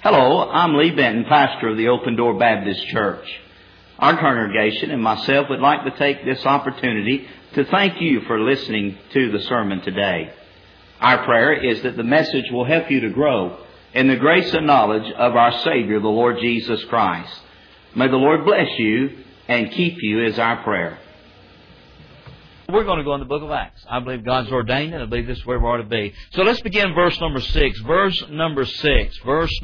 Hello, I'm Lee Benton, pastor of the Open Door Baptist Church. Our congregation and myself would like to take this opportunity to thank you for listening to the sermon today. Our prayer is that the message will help you to grow in the grace and knowledge of our Savior, the Lord Jesus Christ. May the Lord bless you and keep you is our prayer. We're going to go in the book of Acts. I believe God's ordained, and I believe this is where we ought to be. So let's begin verse number 6. Verse number 6.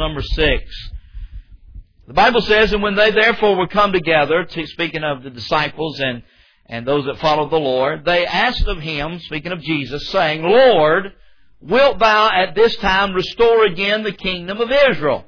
The Bible says, "And when they therefore were come together," speaking of the disciples and those that followed the Lord, "they asked of Him," speaking of Jesus, saying, "Lord, wilt Thou at this time restore again the kingdom of Israel?"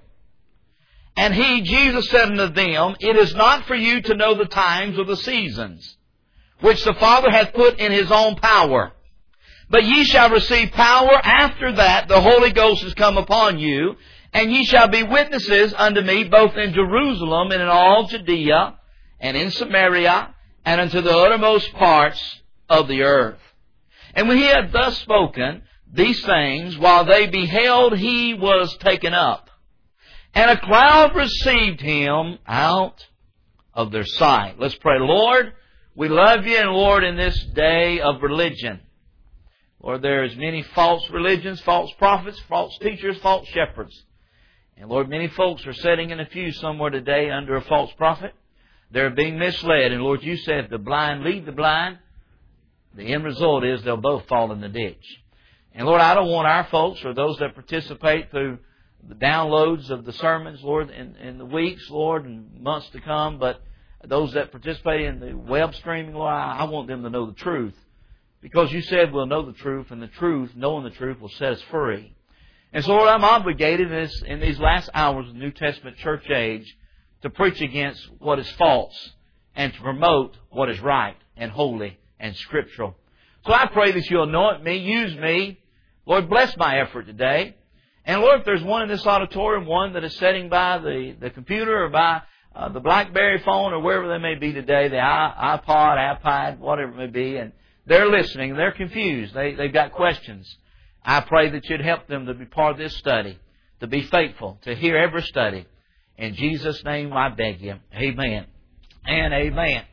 And He, Jesus, said unto them, "It is not for you to know the times or the seasons, which the Father hath put in His own power. But ye shall receive power after that the Holy Ghost is come upon you, and ye shall be witnesses unto me both in Jerusalem and in all Judea and in Samaria and unto the uttermost parts of the earth." And when He had thus spoken these things, while they beheld, He was taken up, and a cloud received Him out of their sight. Let's pray. Lord, we love You, and Lord, in this day of religion, Lord, there is many false religions, false prophets, false teachers, false shepherds. And Lord, many folks are sitting in a pew somewhere today under a false prophet. They're being misled. And Lord, You said, if the blind lead the blind, the end result is they'll both fall in the ditch. And Lord, I don't want our folks or those that participate through the downloads of the sermons, Lord, in the weeks, Lord, and months to come, but those that participate in the web streaming, Lord, I want them to know the truth. Because You said we'll know the truth, and the truth, knowing the truth, will set us free. And so, Lord, I'm obligated in these last hours of the New Testament church age to preach against what is false and to promote what is right and holy and scriptural. So I pray that You'll anoint me, use me. Lord, bless my effort today. And Lord, if there's one in this auditorium, one that is sitting by the computer or by the BlackBerry phone or wherever they may be today, the iPod, whatever it may be, and they're listening, they're confused, they've got questions. I pray that You'd help them to be part of this study, to be faithful, to hear every study. In Jesus' name I beg You. Amen and amen.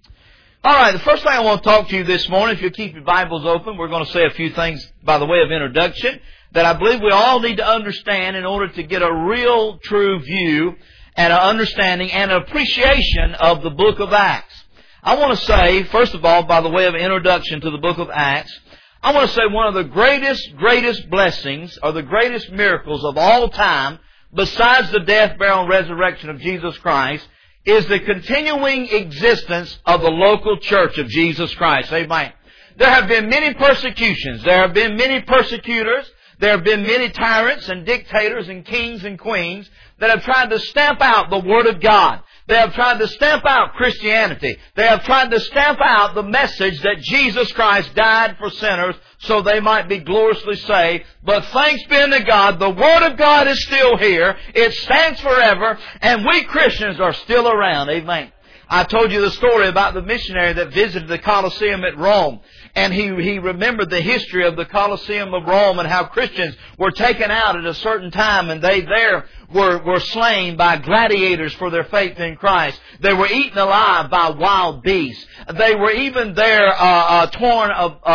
All right, the first thing I want to talk to you this morning, if you'll keep your Bibles open, we're going to say a few things by the way of introduction that I believe we all need to understand in order to get a real, true view and an understanding and an appreciation of the book of Acts. I want to say, first of all, by the way of introduction to the book of Acts, I want to say one of the greatest blessings or the greatest miracles of all time, besides the death, burial, and resurrection of Jesus Christ, is the continuing existence of the local church of Jesus Christ. Amen. There have been many persecutions. There have been many persecutors. There have been many tyrants and dictators and kings and queens that have tried to stamp out the Word of God. They have tried to stamp out Christianity. They have tried to stamp out the message that Jesus Christ died for sinners so they might be gloriously saved. But thanks be unto God, the Word of God is still here. It stands forever, and we Christians are still around. Amen. I told you the story about the missionary that visited the Colosseum at Rome. And he remembered the history of the Colosseum of Rome and how Christians were taken out at a certain time, and they there were slain by gladiators for their faith in Christ. They were eaten alive by wild beasts. They were even there torn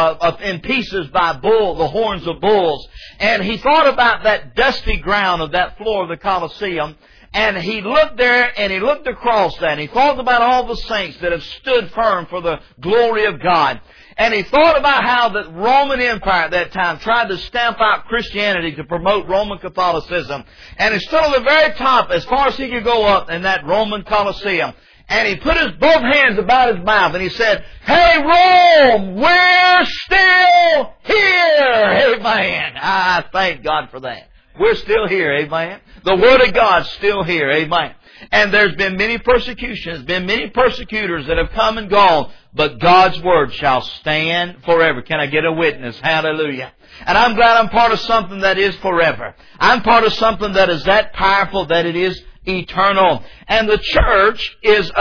in pieces by the horns of bulls. And he thought about that dusty ground of that floor of the Colosseum. And he looked there and he looked across that and he thought about all the saints that have stood firm for the glory of God. And he thought about how the Roman Empire at that time tried to stamp out Christianity to promote Roman Catholicism. And he stood on the very top as far as he could go up in that Roman Colosseum. And he put his both hands about his mouth and he said, "Hey Rome, we're still here." Amen. I thank God for that. We're still here, amen. The Word of God's still here, amen. And there's been many persecutions, been many persecutors that have come and gone, but God's Word shall stand forever. Can I get a witness? Hallelujah. And I'm glad I'm part of something that is forever. I'm part of something that is that powerful that it is eternal. And the church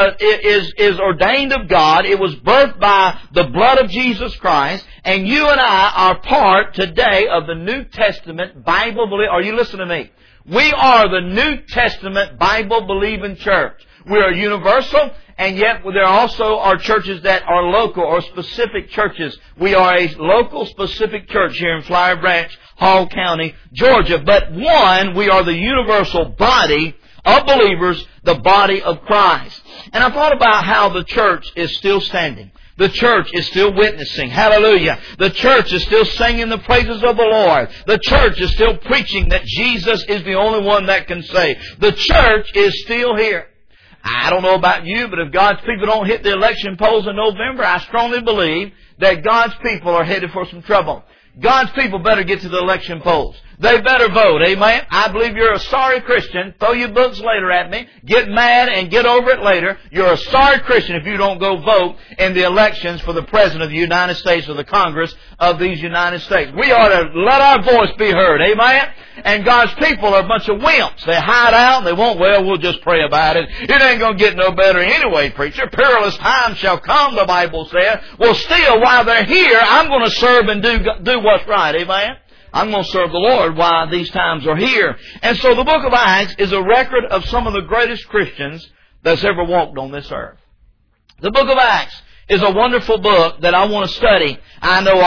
is ordained of God. It was birthed by the blood of Jesus Christ. And you and I are part today of the New Testament Bible. Are you listening to me? We are the New Testament Bible-believing church. We are universal, and yet there also are churches that are local or specific churches. We are a local specific church here in Flower Branch, Hall County, Georgia. But one, we are the universal body of believers, the body of Christ. And I thought about how the church is still standing. The church is still witnessing. Hallelujah. The church is still singing the praises of the Lord. The church is still preaching that Jesus is the only one that can save. The church is still here. I don't know about you, but if God's people don't hit the election polls in November, I strongly believe that God's people are headed for some trouble. God's people better get to the election polls. They better vote. Amen. I believe you're a sorry Christian. Throw your books later at me. Get mad and get over it later. You're a sorry Christian if you don't go vote in the elections for the President of the United States or the Congress of these United States. We ought to let our voice be heard. Amen. And God's people are a bunch of wimps. They hide out and they won't, we'll just pray about it. It ain't going to get no better anyway, preacher. Perilous times shall come, the Bible says. Well, still, while they're here, I'm going to serve and do what's right. Amen. I'm going to serve the Lord while these times are here. And so the book of Acts is a record of some of the greatest Christians that's ever walked on this earth. The book of Acts is a wonderful book that I want to study. I know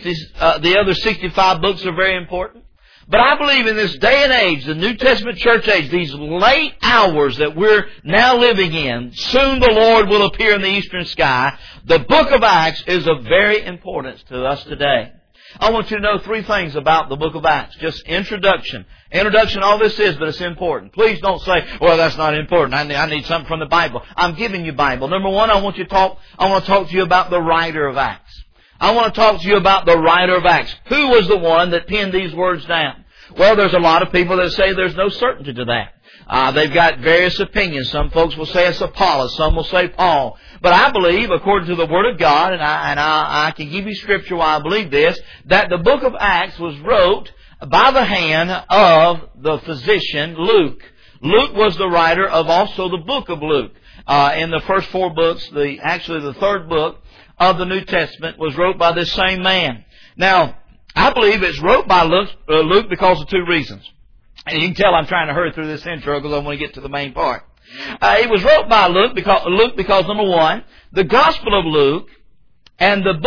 the other 65 books are very important. But I believe in this day and age, the New Testament church age, these late hours that we're now living in, soon the Lord will appear in the eastern sky. The book of Acts is of very importance to us today. I want you to know 3 things about the book of Acts. Just introduction. Introduction, all this is, but it's important. Please don't say, well, that's not important. I need something from the Bible. I'm giving you Bible. Number 1, I want to talk to you about the writer of Acts. I want to talk to you about the writer of Acts. Who was the one that penned these words down? Well, there's a lot of people that say there's no certainty to that. They've got various opinions. Some folks will say it's Apollos. Some will say Paul. But I believe, according to the Word of God, and I can give you Scripture why I believe this, that the book of Acts was wrote by the hand of the physician Luke. Luke was the writer of also the book of Luke. In the first 4 books, actually the 3rd book of the New Testament was wrote by this same man. Now, I believe it's wrote by Luke because of 2 reasons. And you can tell I'm trying to hurry through this intro because I want to get to the main part. It was wrote by Luke because number 1, the Gospel of Luke and the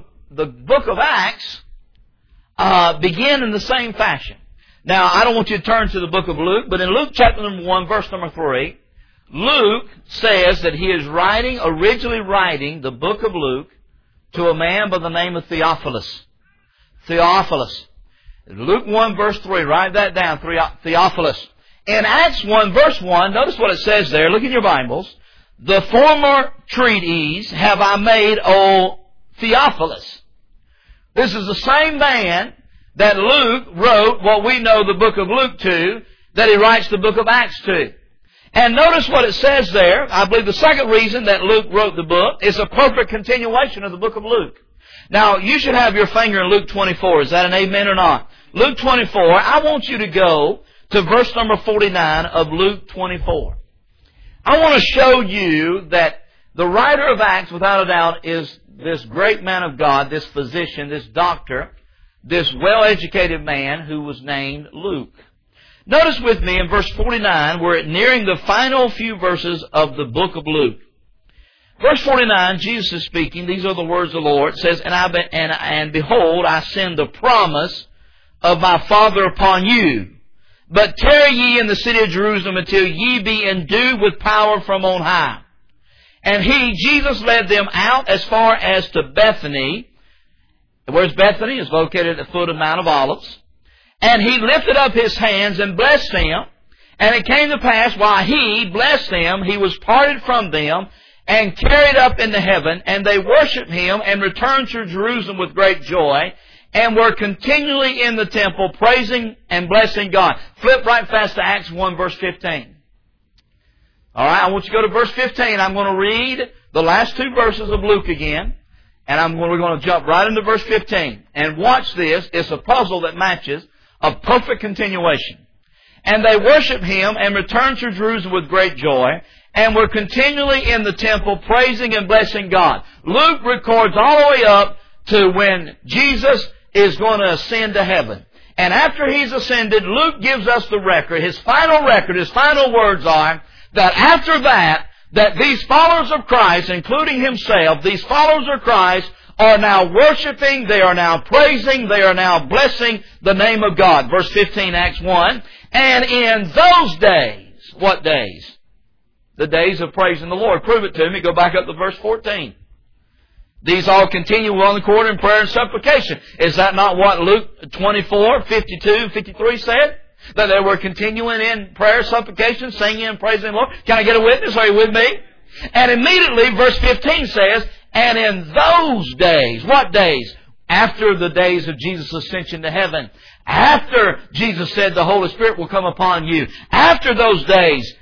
book of Acts begin in the same fashion. Now, I don't want you to turn to the book of Luke, but in Luke chapter number 1, verse number 3, Luke says that he is originally writing the book of Luke to a man by the name of Theophilus. Theophilus. Luke 1 verse 3, write that down, Theophilus. In Acts 1 verse 1, notice what it says there, look in your Bibles. The former treatise have I made, O Theophilus. This is the same man that Luke wrote what we know the book of Luke to, that he writes the book of Acts to. And notice what it says there. I believe the second reason that Luke wrote the book is a perfect continuation of the book of Luke. Now, you should have your finger in Luke 24. Is that an amen or not? Luke 24, I want you to go to verse number 49 of Luke 24. I want to show you that the writer of Acts, without a doubt, is this great man of God, this physician, this doctor, this well-educated man who was named Luke. Notice with me in verse 49, we're nearing the final few verses of the book of Luke. Verse 49, Jesus is speaking. These are the words of the Lord. It says, And behold, I send the promise of my Father upon you. But tarry ye in the city of Jerusalem until ye be endued with power from on high. And Jesus led them out as far as to Bethany. Where's Bethany? It's located at the foot of Mount of Olives. And he lifted up his hands and blessed them. And it came to pass, while he blessed them, he was parted from them and carried up into heaven. And they worshipped him and returned to Jerusalem with great joy, and were continually in the temple praising and blessing God. Flip right fast to Acts 1 verse 15. Alright, I want you to go to verse 15. I'm going to read the last 2 verses of Luke again. And we're going to jump right into verse 15. And watch this. It's a puzzle that matches a perfect continuation. And they worshiped him and returned to Jerusalem with great joy, and were continually in the temple praising and blessing God. Luke records all the way up to when Jesus is going to ascend to heaven. And after He's ascended, Luke gives us the record. His final words are that after that these followers of Christ, including Himself, these followers of Christ are now worshiping, they are now praising, they are now blessing the name of God. Verse 15, Acts 1. And in those days, what days? The days of praising the Lord. Prove it to me. Go back up to verse 14. These all continue one accord in prayer and supplication. Is that not what Luke 24, 52, 53 said? That they were continuing in prayer, supplication, singing and praising the Lord. Can I get a witness? Are you with me? And immediately verse 15 says, and in those days, what days? After the days of Jesus' ascension to heaven. After Jesus said the Holy Spirit will come upon you. After those days,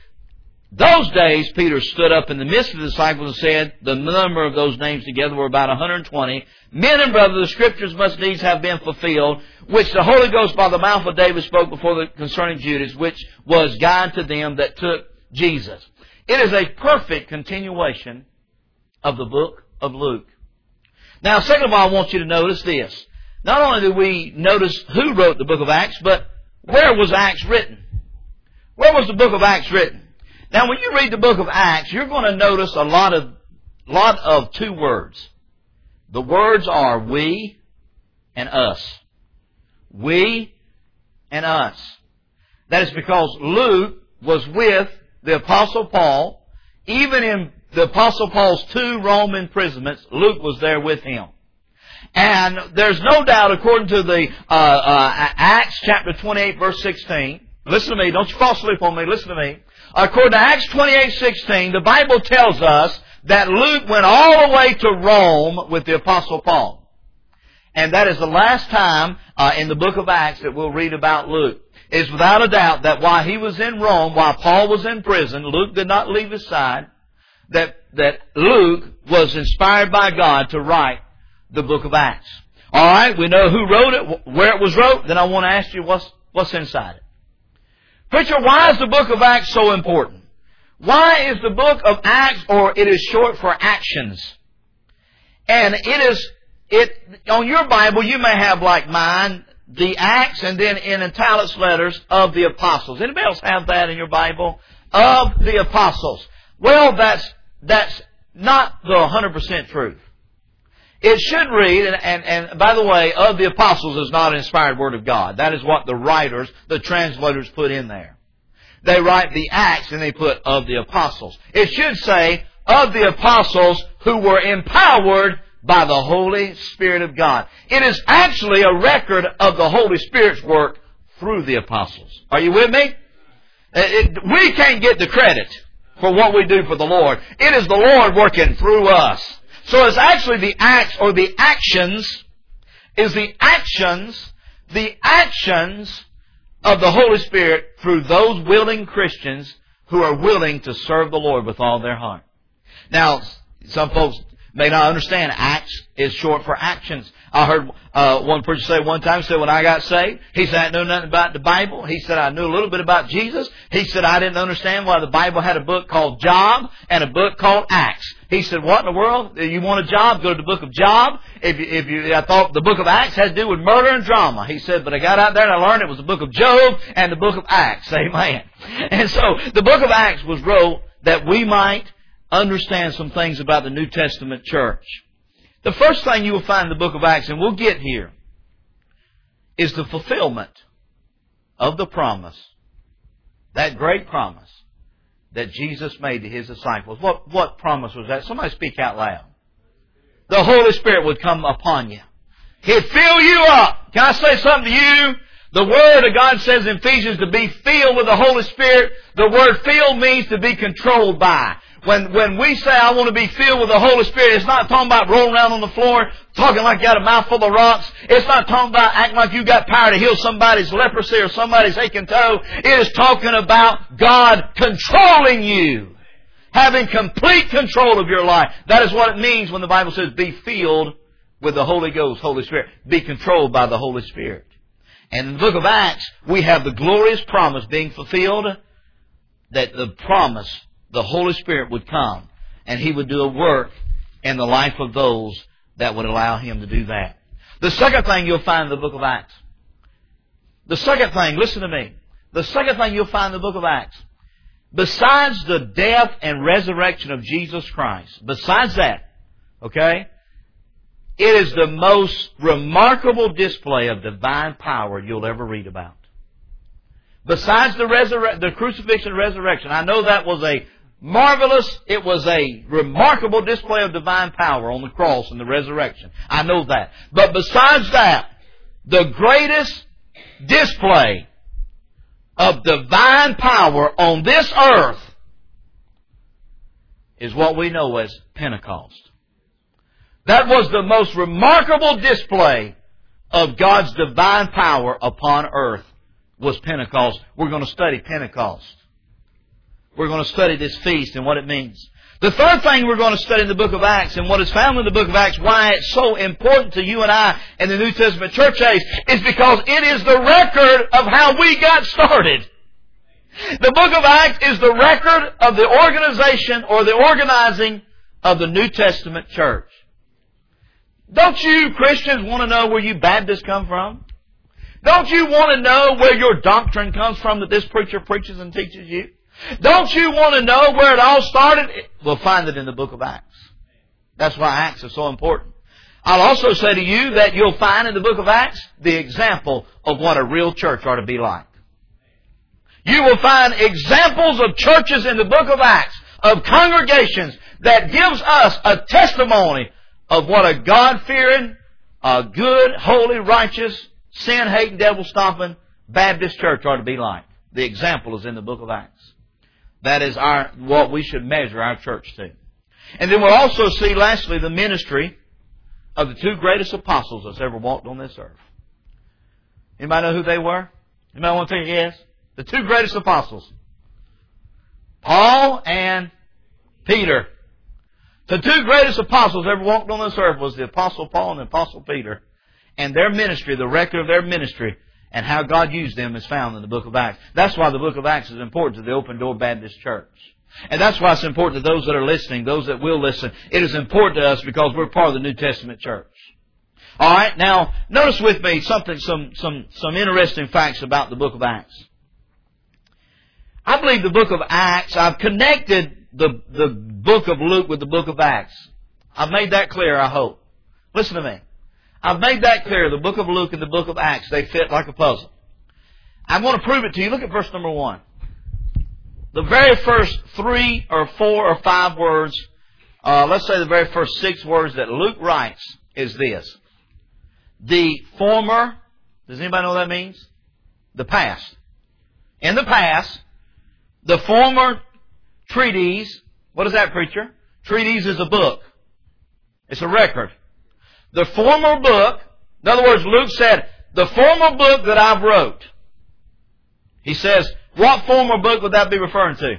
Peter stood up in the midst of the disciples and said, the number of those names together were about 120. Men and brothers, the Scriptures must needs have been fulfilled, which the Holy Ghost by the mouth of David spoke concerning Judas, which was guide to them that took Jesus. It is a perfect continuation of the book of Luke. Now, second of all, I want you to notice this. Not only do we notice who wrote the book of Acts, but where was Acts written? Where was the book of Acts written? Now, when you read the book of Acts, you're going to notice a lot of two words. The words are we and us. We and us. That is because Luke was with the Apostle Paul. Even in the Apostle Paul's 2 Rome imprisonments, Luke was there with him. And there's no doubt, according to the Acts chapter 28, verse 16. Listen to me. Don't you fall asleep on me. Listen to me. According to Acts 28:16, the Bible tells us that Luke went all the way to Rome with the Apostle Paul. And that is the last time in the book of Acts that we'll read about Luke. It's without a doubt that while he was in Rome, while Paul was in prison, Luke did not leave his side, that Luke was inspired by God to write the book of Acts. All right, we know who wrote it, where it was wrote. Then I want to ask you what's inside it. Preacher, why is the book of Acts so important? Why is the book of Acts, or it is short for actions? And on your Bible, you may have, like mine, the Acts and then in italics letters of the apostles. Anybody else have that in your Bible? Of the apostles. Well, that's not the 100% truth. It should read, and by the way, of the apostles is not an inspired word of God. That is what the writers, the translators put in there. They write the Acts and they put of the apostles. It should say of the apostles who were empowered by the Holy Spirit of God. It is actually a record of the Holy Spirit's work through the apostles. Are you with me? We can't get the credit for what we do for the Lord. It is the Lord working through us. So it's actually the acts or the actions of the Holy Spirit through those willing Christians who are willing to serve the Lord with all their heart. Now, some folks may not understand Acts is short for actions. I heard one preacher say one time, he said, when I got saved, he said, I knew nothing about the Bible. He said, I knew a little bit about Jesus. He said, I didn't understand why the Bible had a book called Job and a book called Acts. He said, what in the world? You want a job? Go to the book of Job. I thought the book of Acts had to do with murder and drama. He said, but I got out there and I learned it was the book of Job and the book of Acts. Amen. And so the book of Acts was wrote that we might understand some things about the New Testament church. The first thing you will find in the book of Acts, and we'll get here, is the fulfillment of the promise, that great promise that Jesus made to His disciples. What promise was that? Somebody speak out loud. The Holy Spirit would come upon you. He'd fill you up. Can I say something to you? The Word of God says in Ephesians to be filled with the Holy Spirit. The word filled means to be controlled by. When we say, I want to be filled with the Holy Spirit, it's not talking about rolling around on the floor, talking like you got a mouthful of rocks. It's not talking about acting like you got power to heal somebody's leprosy or somebody's aching toe. It is talking about God controlling you. Having complete control of your life. That is what it means when the Bible says, be filled with the Holy Ghost, Holy Spirit. Be controlled by the Holy Spirit. And in the book of Acts, we have the glorious promise being fulfilled, that the promise, the Holy Spirit would come and He would do a work in the life of those that would allow Him to do that. The second thing you'll find in the book of Acts The second thing, listen to me. The second thing you'll find in the book of Acts, besides the death and resurrection of Jesus Christ, besides that, okay, it is the most remarkable display of divine power you'll ever read about. Besides the crucifixion and resurrection, I know that was a marvelous, it was a remarkable display of divine power on the cross and the resurrection. I know that. But besides that, the greatest display of divine power on this earth is what we know as Pentecost. That was the most remarkable display of God's divine power upon earth, was Pentecost. We're going to study Pentecost. We're going to study this feast and what it means. The third thing we're going to study in the book of Acts, and what is found in the book of Acts, why it's so important to you and I in the New Testament church age, is because it is the record of how we got started. The book of Acts is the record of the organization or the organizing of the New Testament church. Don't you Christians want to know where you Baptists come from? Don't you want to know where your doctrine comes from that this preacher preaches and teaches you? Don't you want to know where it all started? We'll find it in the book of Acts. That's why Acts is so important. I'll also say to you that you'll find in the book of Acts the example of what a real church ought to be like. You will find examples of churches in the book of Acts, of congregations that gives us a testimony of what a God-fearing, a good, holy, righteous, sin-hating, devil-stomping Baptist church ought to be like. The example is in the book of Acts. That is what we should measure our church to. And then we'll also see, lastly, the ministry of the two greatest apostles that's ever walked on this earth. Anybody know who they were? Anybody want to take a guess? The two greatest apostles. Paul and Peter. The two greatest apostles ever walked on this earth was the Apostle Paul and the Apostle Peter. And their ministry, the record of their ministry, and how God used them is found in the book of Acts. That's why the book of Acts is important to the Open Door Baptist Church. And that's why it's important to those that are listening, those that will listen. It is important to us because we're part of the New Testament church. All right, now notice with me some interesting facts about the book of Acts. I believe the book of Acts, I've connected the book of Luke with the book of Acts. I've made that clear, I hope. Listen to me. I've made that clear. The book of Luke and the book of Acts, they fit like a puzzle. I'm going to prove it to you. Look at verse number 1. The very first 3 or 4 or 5 words, let's say the very first 6 words that Luke writes is this. The former, does anybody know what that means? The past. In the past, the former treatise, what is that, preacher? Treatise is a book. It's a record. The former book, in other words, Luke said, the former book that I've wrote. He says, what former book would that be referring to?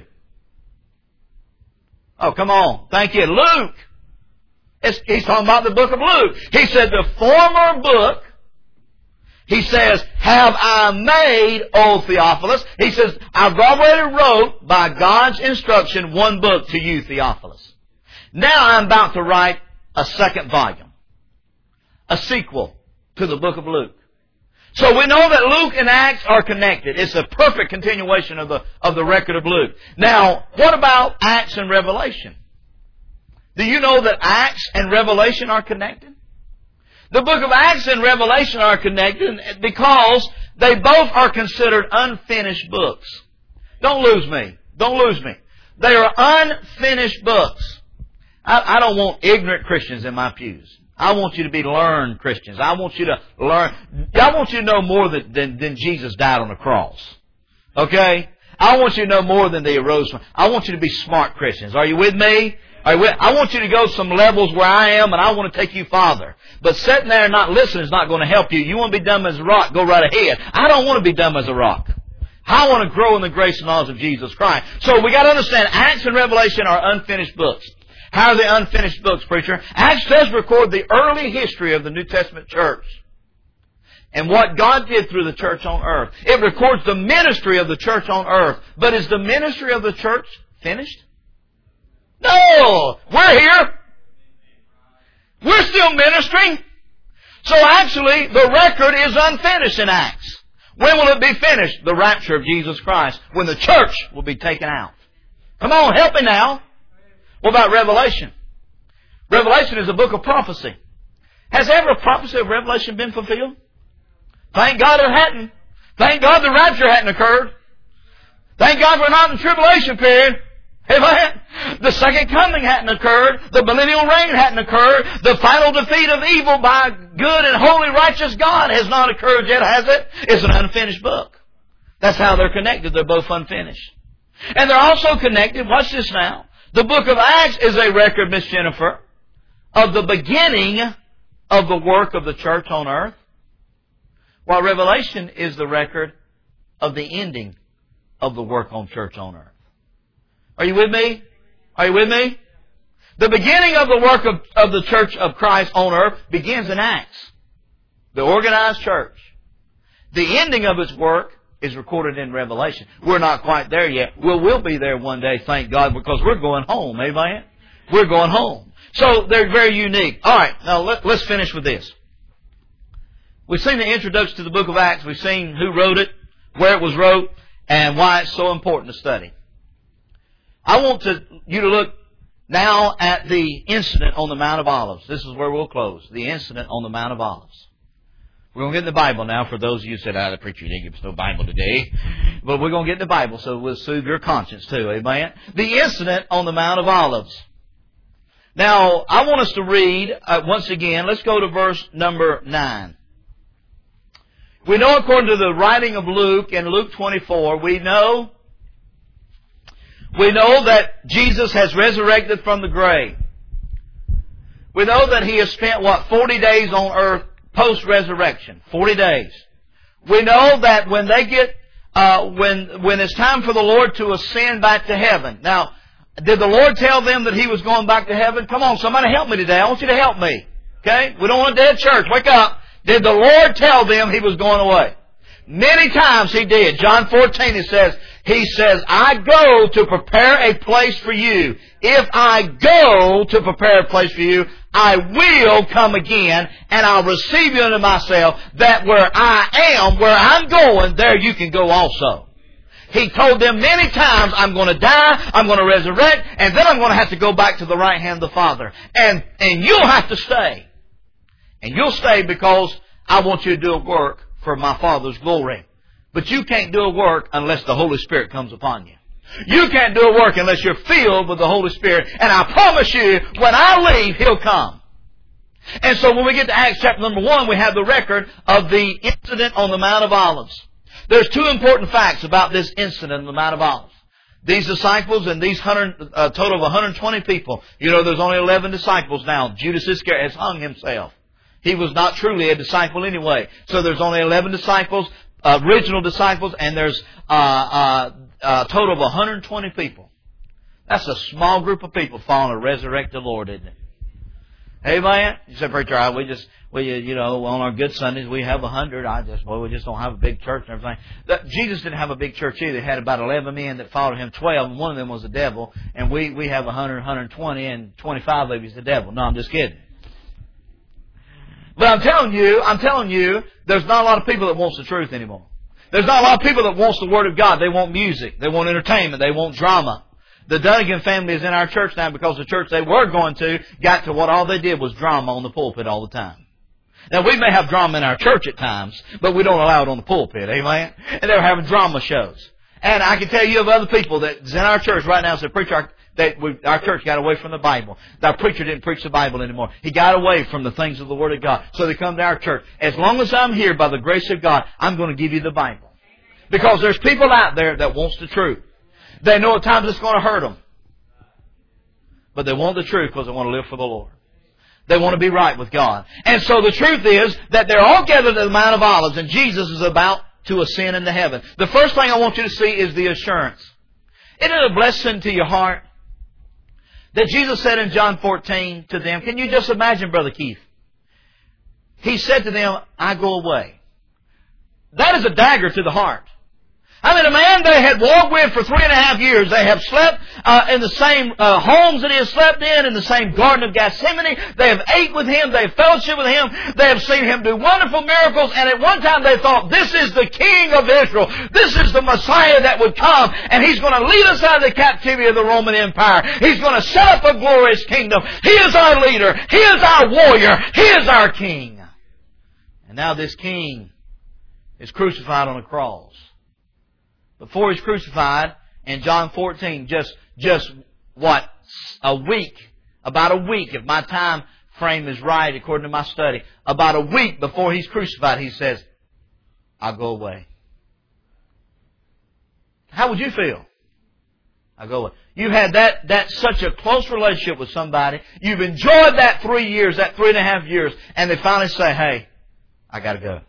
Oh, come on. Thank you. Luke. He's talking about the book of Luke. He said, the former book, he says, have I made, O Theophilus. He says, I've already wrote by God's instruction one book to you, Theophilus. Now I'm about to write a second volume. A sequel to the book of Luke. So we know that Luke and Acts are connected. It's a perfect continuation of the record of Luke. Now, what about Acts and Revelation? Do you know that Acts and Revelation are connected? The book of Acts and Revelation are connected because they both are considered unfinished books. Don't lose me. Don't lose me. They are unfinished books. I don't want ignorant Christians in my pews. I want you to be learned Christians. I want you to learn. I want you to know more than Jesus died on the cross. Okay? I want you to know more than they arose from. I want you to be smart Christians. Are you with me? I want you to go some levels where I am, and I want to take you farther. But sitting there and not listening is not going to help you. You want to be dumb as a rock, go right ahead. I don't want to be dumb as a rock. I want to grow in the grace and knowledge of Jesus Christ. So we got to understand, Acts and Revelation are unfinished books. How are they unfinished books, preacher? Acts does record the early history of the New Testament church and what God did through the church on earth. It records the ministry of the church on earth. But is the ministry of the church finished? No! We're here. We're still ministering. So actually, the record is unfinished in Acts. When will it be finished? The rapture of Jesus Christ, when the church will be taken out. Come on, help me now. What about Revelation? Revelation is a book of prophecy. Has ever a prophecy of Revelation been fulfilled? Thank God it hadn't. Thank God the rapture hadn't occurred. Thank God we're not in the tribulation period. Amen. The second coming hadn't occurred. The millennial reign hadn't occurred. The final defeat of evil by good and holy righteous God has not occurred yet, has it? It's an unfinished book. That's how they're connected. They're both unfinished. And they're also connected, watch this now. The book of Acts is a record, Miss Jennifer, of the beginning of the work of the church on earth, while Revelation is the record of the ending of the work on church on earth. Are you with me? Are you with me? The beginning of the work of the church of Christ on earth begins in Acts, the organized church. The ending of its work is recorded in Revelation. We're not quite there yet. We'll be there one day, thank God, because we're going home. Amen? We're going home. So they're very unique. All right, now let's finish with this. We've seen the introduction to the book of Acts. We've seen who wrote it, where it was wrote, and why it's so important to study. I want you to look now at the incident on the Mount of Olives. This is where we'll close. The incident on the Mount of Olives. We're going to get in the Bible now. For those of you who said, the preacher didn't give us no Bible today. But we're going to get in the Bible, so we'll soothe your conscience too. Amen? The incident on the Mount of Olives. Now, I want us to read, once again, let's go to verse number 9. We know according to the writing of Luke, in Luke 24, we know that Jesus has resurrected from the grave. We know that He has spent, 40 days on earth post-resurrection. 40 days. We know that when they get, when it's time for the Lord to ascend back to heaven. Now, did the Lord tell them that He was going back to heaven? Come on, somebody help me today. I want you to help me. Okay? We don't want a dead church. Wake up. Did the Lord tell them He was going away? Many times He did. John 14, He says, I go to prepare a place for you. If I go to prepare a place for you, I will come again, and I'll receive you unto myself, that where I am, where I'm going, there you can go also. He told them many times, I'm going to die, I'm going to resurrect, and then I'm going to have to go back to the right hand of the Father. And you'll have to stay. And you'll stay because I want you to do a work for my Father's glory. But you can't do a work unless the Holy Spirit comes upon you. You can't do a work unless you're filled with the Holy Spirit. And I promise you, when I leave, He'll come. And so when we get to Acts chapter number 1, we have the record of the incident on the Mount of Olives. There's two important facts about this incident on the Mount of Olives. These disciples and these total of 120 people. You know, there's only 11 disciples now. Judas Iscariot has hung himself. He was not truly a disciple anyway. So there's only 11 disciples, original disciples, and there's a total of 120 people. That's a small group of people following a resurrected Lord, isn't it? Amen? You say, preacher, on our good Sundays we have 100. We just don't have a big church and everything. Jesus didn't have a big church either. He had about 11 men that followed Him, 12, and one of them was the devil. And we have 100, 120, and 25 of you is the devil. No, I'm just kidding. But I'm telling you, there's not a lot of people that wants the truth anymore. There's not a lot of people that wants the Word of God. They want music. They want entertainment. They want drama. The Dunnigan family is in our church now because the church they were going to got to what all they did was drama on the pulpit all the time. Now, we may have drama in our church at times, but we don't allow it on the pulpit. Amen? And they were having drama shows. And I can tell you of other people that's in our church right now that preach our church got away from the Bible. Our preacher didn't preach the Bible anymore. He got away from the things of the Word of God. So they come to our church. As long as I'm here by the grace of God, I'm going to give you the Bible. Because there's people out there that wants the truth. They know at times it's going to hurt them. But they want the truth because they want to live for the Lord. They want to be right with God. And so the truth is that they're all gathered at the Mount of Olives and Jesus is about to ascend into heaven. The first thing I want you to see is the assurance. Isn't it a blessing to your heart that Jesus said in John 14 to them? Can you just imagine, Brother Keith? He said to them, I go away. That is a dagger to the heart. I mean, a man they had walked with for 3.5 years. They have slept in the same homes that he has slept in the same Garden of Gethsemane. They have ate with him. They have fellowship with him. They have seen him do wonderful miracles. And at one time they thought, this is the King of Israel. This is the Messiah that would come. And He's going to lead us out of the captivity of the Roman Empire. He's going to set up a glorious kingdom. He is our leader. He is our warrior. He is our King. And now this King is crucified on a cross. Before He's crucified, in John 14, just what? About a week, if my time frame is right according to my study, about a week before He's crucified, He says, I'll go away. How would you feel? I'll go away. You had that such a close relationship with somebody. You've enjoyed that 3 years, that 3.5 years, and they finally say, hey, I gotta go.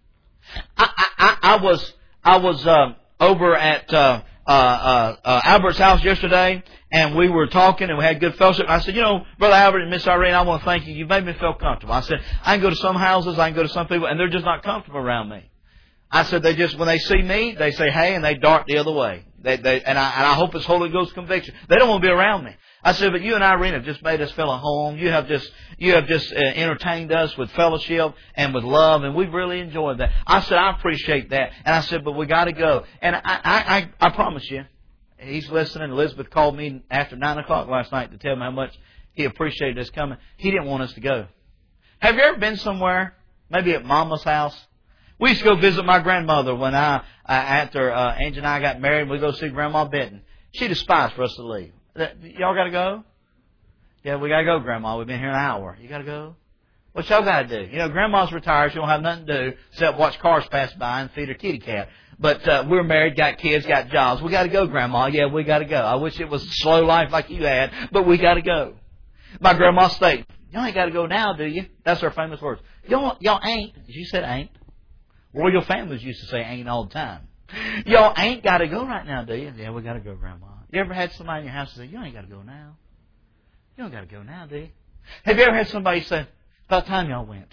I was over at Albert's house yesterday, and we were talking, and we had good fellowship. I said, Brother Albert and Miss Irene, I want to thank you. You've made me feel comfortable. I said, I can go to some houses, I can go to some people, and they're just not comfortable around me. I said, when they see me, they say, hey, and they dart the other way. And I hope it's Holy Ghost conviction. They don't want to be around me. I said, but you and Irene have just made us feel at home. You have just entertained us with fellowship and with love, and we've really enjoyed that. I said, I appreciate that. And I said, but we got to go. And I promise you, he's listening. Elizabeth called me after 9 o'clock last night to tell me how much he appreciated us coming. He didn't want us to go. Have you ever been somewhere, maybe at Mama's house? We used to go visit my grandmother when after Angie and I got married. We go see Grandma Benton. She despised for us to leave. Y'all got to go? Yeah, we got to go, Grandma. We've been here an hour. You got to go? What y'all got to do? Grandma's retired. She don't have nothing to do except watch cars pass by and feed her kitty cat. But we're married, got kids, got jobs. We got to go, Grandma. Yeah, we got to go. I wish it was a slow life like you had, but we got to go. My grandma stated, y'all ain't got to go now, do you? That's her famous words. Y'all ain't. She said ain't. Royal families used to say ain't all the time. Y'all ain't got to go right now, do you? Yeah, we got to go, Grandma. You ever had somebody in your house say, you ain't got to go now? You don't got to go now, do you? Have you ever had somebody say, it's about time y'all went?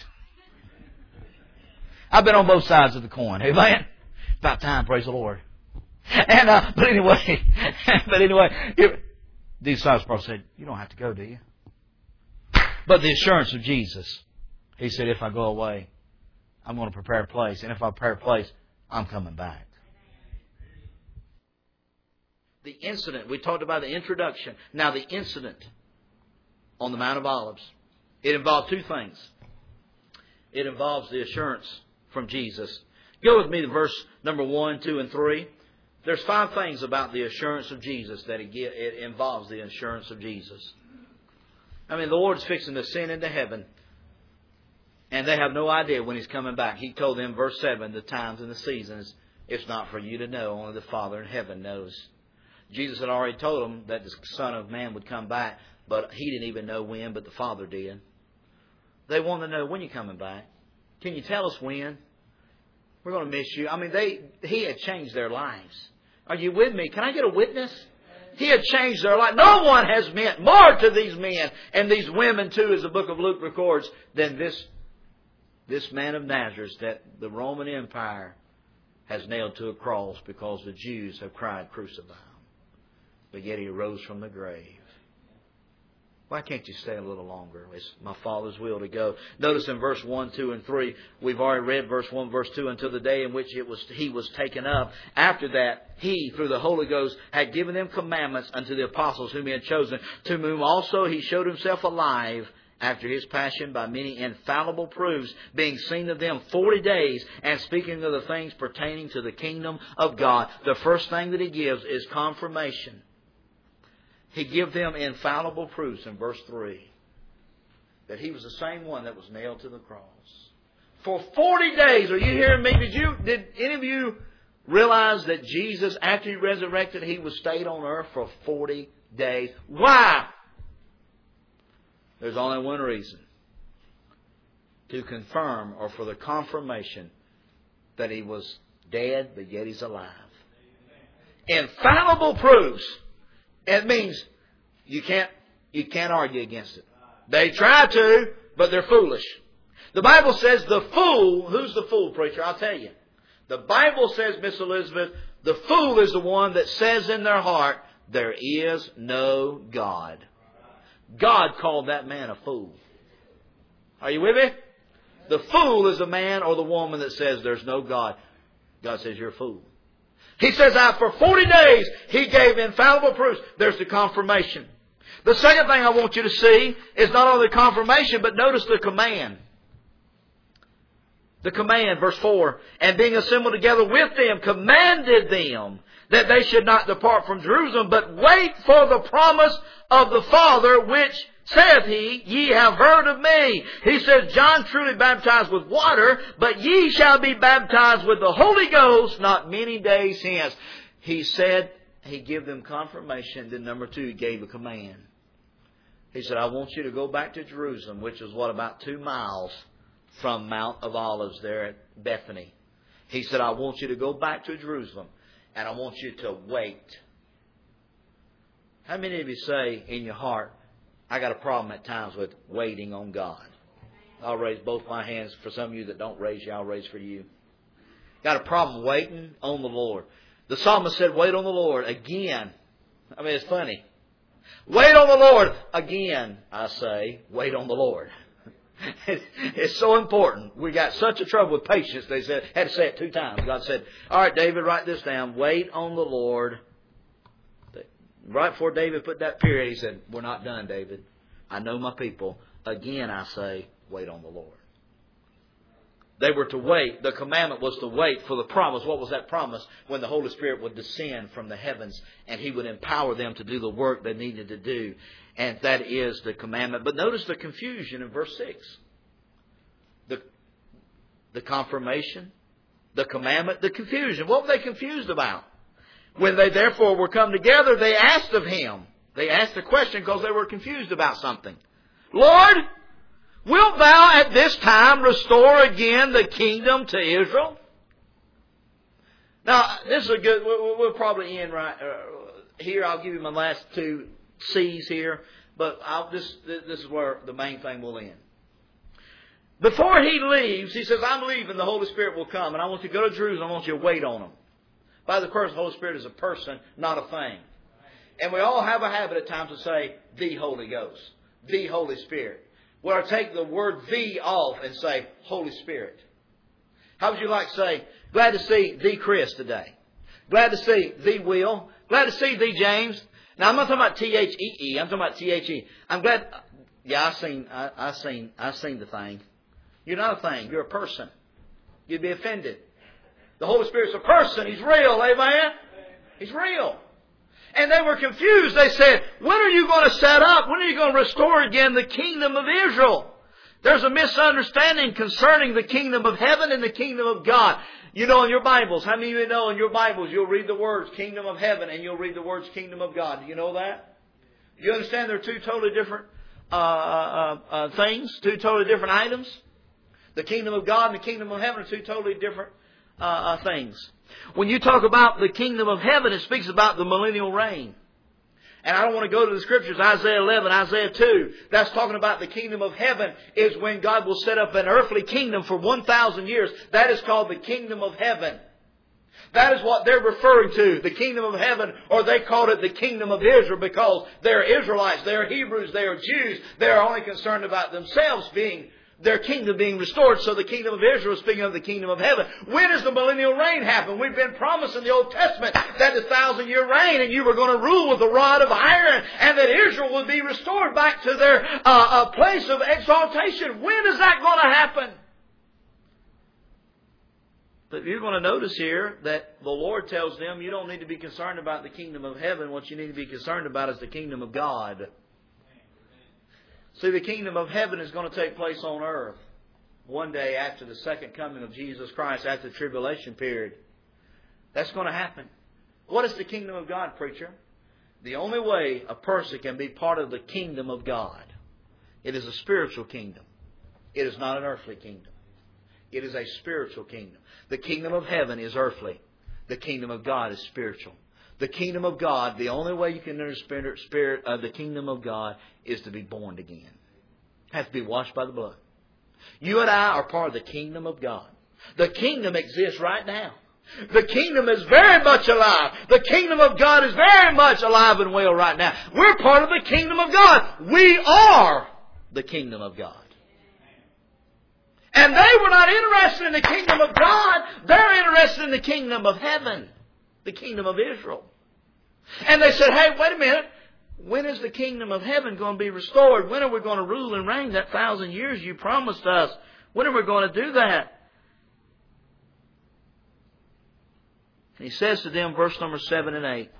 I've been on both sides of the coin. Amen? It's about time, praise the Lord. And but anyway, these disciples probably said, you don't have to go, do you? But the assurance of Jesus, He said, if I go away, I'm going to prepare a place. And if I prepare a place, I'm coming back. The incident, we talked about the introduction. Now the incident on the Mount of Olives. It involved two things. It involves the assurance from Jesus. Go with me to verse number 1, 2, and 3. There's 5 things about the assurance of Jesus that it involves the assurance of Jesus. I mean, the Lord's fixing to ascend into heaven. And they have no idea when He's coming back. He told them, verse 7, the times and the seasons, it's not for you to know. Only the Father in heaven knows. Jesus had already told them that the Son of Man would come back, but He didn't even know when, but the Father did. They want to know, when you're coming back. Can you tell us when? We're going to miss you. I mean, He had changed their lives. Are you with me? Can I get a witness? He had changed their life. No one has meant more to these men and these women too, as the book of Luke records, than this man of Nazareth that the Roman Empire has nailed to a cross because the Jews have cried, crucify Him. But yet He rose from the grave. Why can't you stay a little longer? It's my Father's will to go. Notice in verse 1, 2, and 3, we've already read verse 1, verse 2, until the day in which He was taken up. After that, He, through the Holy Ghost, had given them commandments unto the apostles whom He had chosen, to whom also He showed Himself alive after His passion by many infallible proofs, being seen of them 40 days, and speaking of the things pertaining to the kingdom of God. The first thing that He gives is confirmation. He gives them infallible proofs in verse 3 that He was the same one that was nailed to the cross. For 40 days, are you hearing me? Did any of you realize that Jesus, after He resurrected, He was stayed on earth for 40 days? Why? There's only one reason. To confirm, or for the confirmation, that He was dead, but yet He's alive. Infallible proofs. It means you can't argue against it. They try to, but they're foolish. The Bible says the fool, who's the fool, preacher? I'll tell you. The Bible says, Miss Elizabeth, The fool is the one that says in their heart, there is no God. God called that man a fool. Are you with me? The fool is the man or the woman that says there's no God. God says you're a fool. He says for 40 days He gave infallible proofs. There's the confirmation. The second thing I want you to see is not only the confirmation, but notice the command. The command, verse 4, and being assembled together with them, commanded them that they should not depart from Jerusalem, but wait for the promise of the Father, which saith He, ye have heard of me. He says, John truly baptized with water, but ye shall be baptized with the Holy Ghost not many days hence. He said, He gave them confirmation. Then number 2, He gave a command. He said, I want you to go back to Jerusalem, which is about 2 miles from Mount of Olives there at Bethany. He said, I want you to go back to Jerusalem, and I want you to wait. How many of you say in your heart, I got a problem at times with waiting on God? I'll raise both my hands. For some of you that don't raise, I'll raise for you. Got a problem waiting on the Lord. The psalmist said, wait on the Lord again. I mean, it's funny. Wait on the Lord again, I say. Wait on the Lord. It's so important. We got such a trouble with patience. They said, had to say it 2 times. God said, all right, David, write this down. Wait on the Lord. Right before David put that period, He said, we're not done, David. I know my people. Again, I say, wait on the Lord. They were to wait. The commandment was to wait for the promise. What was that promise? When the Holy Spirit would descend from the heavens and He would empower them to do the work they needed to do. And that is the commandment. But notice the confusion in verse 6. The confirmation, the commandment, the confusion. What were they confused about? When they therefore were come together, they asked of Him. They asked the question because they were confused about something. Lord, wilt Thou at this time restore again the kingdom to Israel? Now, this is a good, we'll probably end right here. I'll give you my last 2 C's here, but this is where the main thing will end. Before He leaves, He says, I'm leaving, the Holy Spirit will come, and I want you to go to Jerusalem, I want you to wait on Him. By the person, the Holy Spirit is a person, not a thing. And we all have a habit at times to say, the Holy Ghost, the Holy Spirit. Where I take the word the off and say, Holy Spirit. How would you like to say, glad to see thee Chris today. Glad to see thee Will. Glad to see thee James. Now I'm not talking about T-H-E-E. I'm talking about T-H-E. I'm glad. Yeah, I seen the thing. You're not a thing. You're a person. You'd be offended. The Holy Spirit's a person. He's real. Amen? He's real. And they were confused. They said, when are you going to set up? When are you going to restore again the kingdom of Israel? There's a misunderstanding concerning the kingdom of heaven and the kingdom of God. You know in your Bibles, how many of you know in your Bibles you'll read the words kingdom of heaven and you'll read the words kingdom of God? Do you know that? You understand they're 2 totally different things, 2 totally different items? The kingdom of God and the kingdom of heaven are 2 totally different things. When you talk about the kingdom of heaven, it speaks about the millennial reign. And I don't want to go to the scriptures, Isaiah 11, Isaiah 2. That's talking about the kingdom of heaven is when God will set up an earthly kingdom for 1,000 years. That is called the kingdom of heaven. That is what they're referring to, the kingdom of heaven, or they called it the kingdom of Israel because they're Israelites, they're Hebrews, they are Jews. They're only concerned about themselves their kingdom being restored. So the kingdom of Israel is speaking of the kingdom of heaven. When does the millennial reign happen? We've been promised in the Old Testament that the 1,000-year reign and you were going to rule with a rod of iron and that Israel would be restored back to their place of exaltation. When is that going to happen? But you're going to notice here that the Lord tells them you don't need to be concerned about the kingdom of heaven. What you need to be concerned about is the kingdom of God. See, the kingdom of heaven is going to take place on earth one day after the second coming of Jesus Christ, after the tribulation period. That's going to happen. What is the kingdom of God, preacher? The only way a person can be part of the kingdom of God, it is a spiritual kingdom. It is not an earthly kingdom. It is a spiritual kingdom. The kingdom of heaven is earthly. The kingdom of God is spiritual. The kingdom of God, the only way you can understand the kingdom of God is to be born again. Have to be washed by the blood. You and I are part of the kingdom of God. The kingdom exists right now. The kingdom is very much alive. The kingdom of God is very much alive and well right now. We're part of the kingdom of God. We are the kingdom of God. And they were not interested in the kingdom of God. They're interested in the kingdom of heaven. The kingdom of Israel. And they said, hey, wait a minute. When is the kingdom of heaven going to be restored? When are we going to rule and reign that 1,000 years you promised us? When are we going to do that? And he says to them, verse number 7 and 8,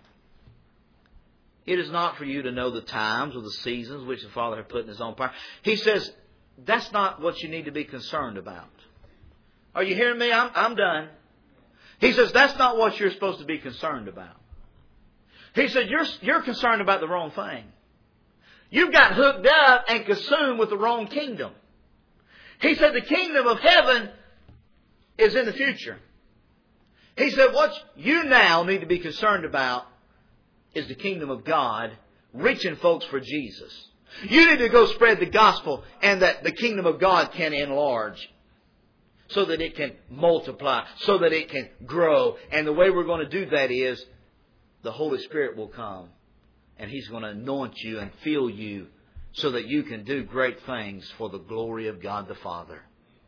it is not for you to know the times or the seasons which the Father hath put in His own power. He says, that's not what you need to be concerned about. Are you hearing me? I'm done. He says, that's not what you're supposed to be concerned about. He said, you're concerned about the wrong thing. You've got hooked up and consumed with the wrong kingdom. He said, the kingdom of heaven is in the future. He said, what you now need to be concerned about is the kingdom of God, reaching folks for Jesus. You need to go spread the gospel and that the kingdom of God can enlarge so that it can multiply, so that it can grow. And the way we're going to do that is the Holy Spirit will come and He's going to anoint you and fill you so that you can do great things for the glory of God the Father.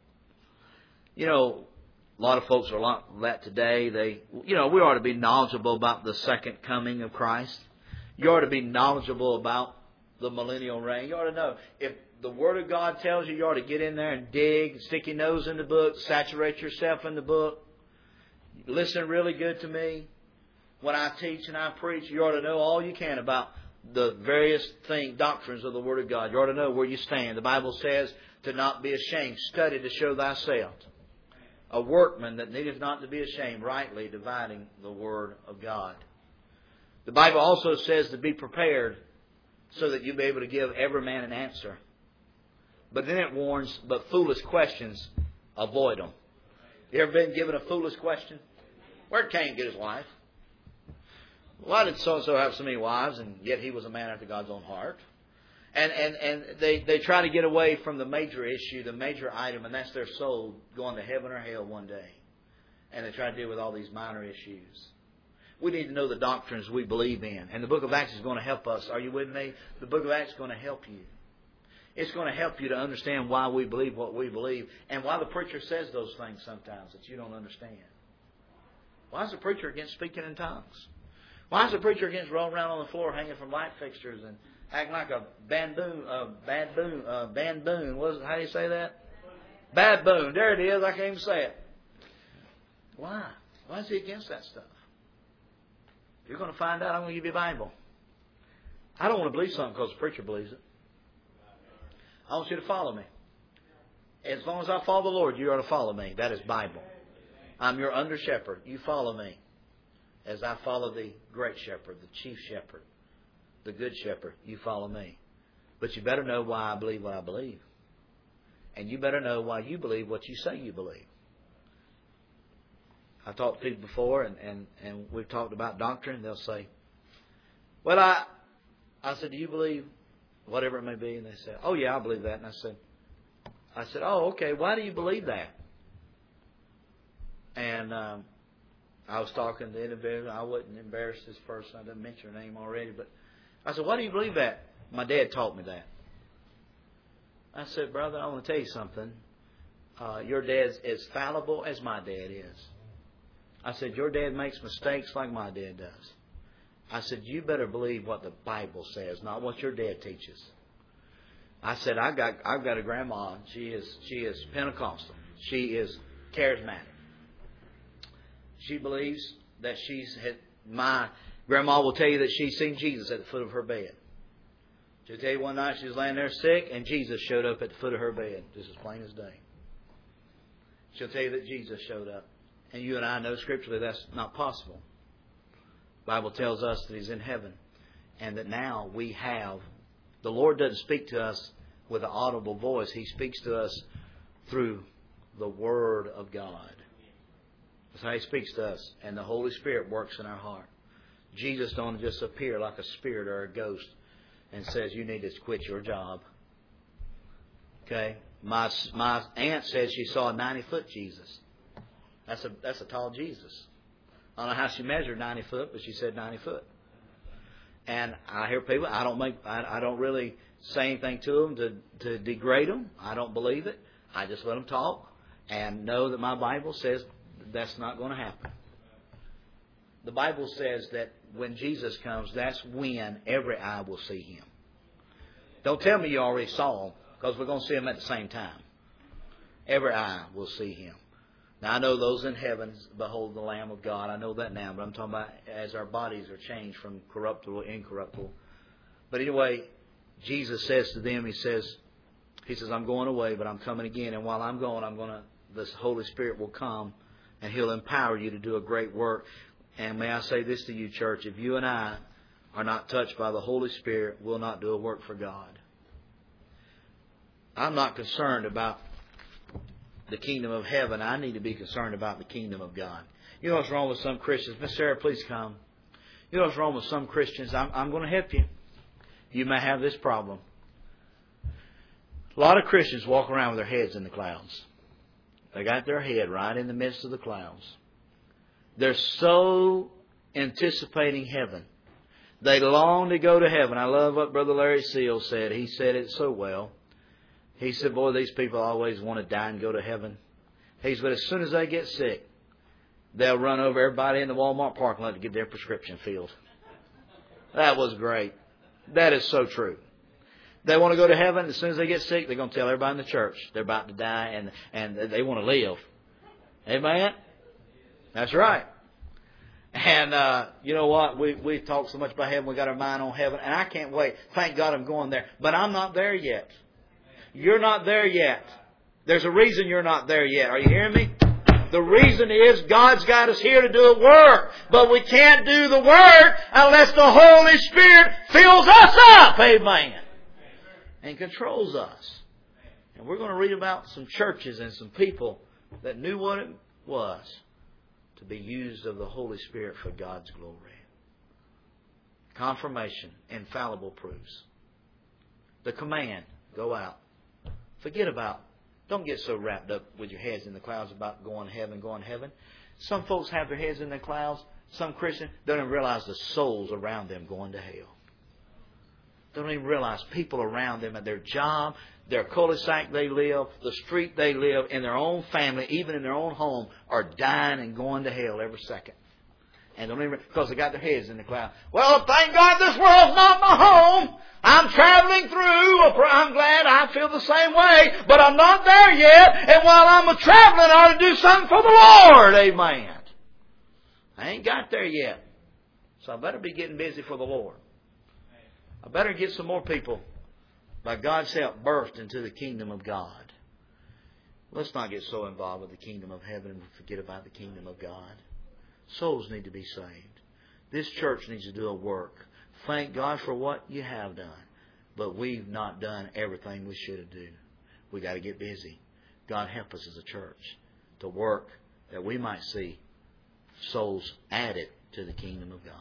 You know, a lot of folks are like that today. We ought to be knowledgeable about the second coming of Christ. You ought to be knowledgeable about the millennial reign. You ought to know. If the Word of God tells you, you ought to get in there and dig, stick your nose in the book, saturate yourself in the book. Listen really good to me. When I teach and I preach, you ought to know all you can about the various doctrines of the Word of God. You ought to know where you stand. The Bible says to not be ashamed. Study to show thyself. A workman that needeth not to be ashamed, rightly dividing the Word of God. The Bible also says to be prepared so that you'll be able to give every man an answer. But then it warns, but foolish questions, avoid them. You ever been given a foolish question? Where'd Cain get his wife? Why did so-and-so have so many wives and yet he was a man after God's own heart? And they try to get away from the major issue, the major item, and that's their soul going to heaven or hell one day. And they try to deal with all these minor issues. We need to know the doctrines we believe in. And the book of Acts is going to help us. Are you with me? The book of Acts is going to help you. It's going to help you to understand why we believe what we believe and why the preacher says those things sometimes that you don't understand. Why is the preacher against speaking in tongues? Why is the preacher against rolling around on the floor hanging from light fixtures and acting like a baboon? How do you say that? Baboon. There it is. I can't even say it. Why? Why is he against that stuff? You're going to find out. I'm going to give you a Bible. I don't want to believe something because the preacher believes it. I want you to follow me. As long as I follow the Lord, you are to follow me. That is Bible. I'm your under shepherd. You follow me as I follow the great shepherd, the chief shepherd, the good shepherd. You follow me. But you better know why I believe what I believe. And you better know why you believe what you say you believe. I've talked to people before, and we've talked about doctrine. They'll say, well, I said, do you believe whatever it may be? And they said, oh, yeah, I believe that. And I said, oh, okay, why do you believe that? And I was talking to the individual. I wouldn't embarrass this person. I didn't mention her name already. But I said, why do you believe that? My dad taught me that. I said, brother, I want to tell you something. Your dad's as fallible as my dad is. I said, your dad makes mistakes like my dad does. I said, you better believe what the Bible says, not what your dad teaches. I said, I've got a grandma. She is Pentecostal. She is charismatic. She believes that my grandma will tell you that she's seen Jesus at the foot of her bed. She'll tell you one night she was laying there sick and Jesus showed up at the foot of her bed, just as plain as day. She'll tell you that Jesus showed up. And you and I know scripturally that's not possible. The Bible tells us that He's in heaven and that now we have. The Lord doesn't speak to us with an audible voice. He speaks to us through the Word of God. That's how He speaks to us. And the Holy Spirit works in our heart. Jesus don't just appear like a spirit or a ghost and says, you need to quit your job. Okay? My aunt says she saw a 90-foot Jesus. That's a tall Jesus. I don't know how she measured 90 foot, but she said 90 foot. And I hear people, I don't really say anything to them to degrade them. I don't believe it. I just let them talk and know that my Bible says that's not going to happen. The Bible says that when Jesus comes, that's when every eye will see Him. Don't tell me you already saw Him, because we're going to see Him at the same time. Every eye will see Him. Now, I know those in heaven behold the Lamb of God. I know that now, but I'm talking about as our bodies are changed from corruptible to incorruptible. But anyway, Jesus says to them, He says, I'm going away, but I'm coming again. And while I'm going, the Holy Spirit will come, and He'll empower you to do a great work. And may I say this to you, church, if you and I are not touched by the Holy Spirit, we'll not do a work for God. I'm not concerned about the kingdom of heaven. I need to be concerned about the kingdom of God. You know what's wrong with some Christians? Miss Sarah, please come. You know what's wrong with some Christians? I'm going to help you. You may have this problem. A lot of Christians walk around with their heads in the clouds. They got their head right in the midst of the clouds. They're so anticipating heaven. They long to go to heaven. I love what Brother Larry Seal said. He said it so well. He said, boy, these people always want to die and go to heaven. He said, but as soon as they get sick, they'll run over everybody in the Walmart parking lot to get their prescription filled. That was great. That is so true. They want to go to heaven. As soon as they get sick, they're going to tell everybody in the church they're about to die and they want to live. Amen? That's right. And you know what? We talk so much about heaven. We got our mind on heaven. And I can't wait. Thank God I'm going there. But I'm not there yet. You're not there yet. There's a reason you're not there yet. Are you hearing me? The reason is God's got us here to do a work. But we can't do the work unless the Holy Spirit fills us up. Amen. And controls us. And we're going to read about some churches and some people that knew what it was to be used of the Holy Spirit for God's glory. Confirmation, infallible proofs. The command, go out. Forget about, don't get so wrapped up with your heads in the clouds about going to heaven. Some folks have their heads in the clouds. Some Christians don't even realize the souls around them going to hell. They don't even realize people around them at their job, their cul-de-sac they live, the street they live, in their own family, even in their own home, are dying and going to hell every second. And don't even, because they got their heads in the cloud. Well, thank God this world's not my home. I'm traveling through. I'm glad I feel the same way, but I'm not there yet. And while I'm traveling, I ought to do something for the Lord. Amen. I ain't got there yet. So I better be getting busy for the Lord. I better get some more people, by God's help, birthed into the kingdom of God. Let's not get so involved with the kingdom of heaven and forget about the kingdom of God. Souls need to be saved. This church needs to do a work. Thank God for what you have done. But we've not done everything we should have done. We've got to get busy. God help us as a church to work that we might see souls added to the kingdom of God.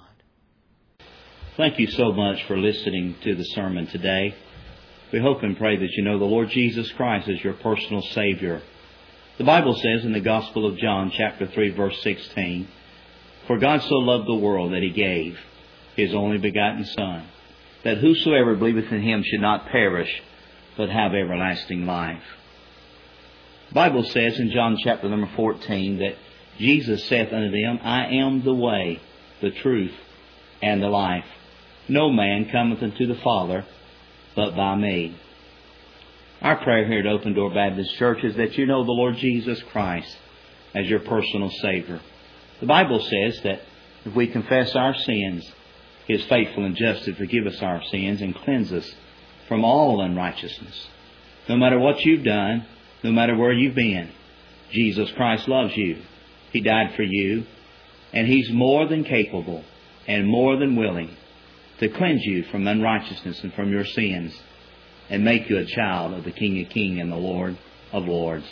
Thank you so much for listening to the sermon today. We hope and pray that you know the Lord Jesus Christ as your personal Savior. The Bible says in the Gospel of John, chapter 3, verse 16, "For God so loved the world that He gave His only begotten Son, that whosoever believeth in Him should not perish, but have everlasting life." The Bible says in John chapter number 14 that Jesus saith unto them, "I am the way, the truth, and the life. No man cometh unto the Father but by me." Our prayer here at Open Door Baptist Church is that you know the Lord Jesus Christ as your personal Savior. The Bible says that if we confess our sins, He is faithful and just to forgive us our sins and cleanse us from all unrighteousness. No matter what you've done, no matter where you've been, Jesus Christ loves you. He died for you, and He's more than capable and more than willing to cleanse you from unrighteousness and from your sins and make you a child of the King of Kings and the Lord of Lords.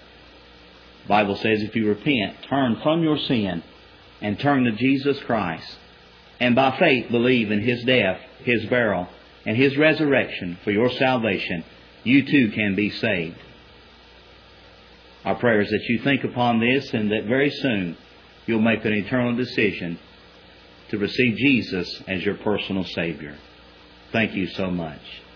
The Bible says if you repent, turn from your sin and turn to Jesus Christ, and by faith believe in His death, His burial, and His resurrection for your salvation, you too can be saved. Our prayer is that you think upon this and that very soon you'll make an eternal decision to receive Jesus as your personal Savior. Thank you so much.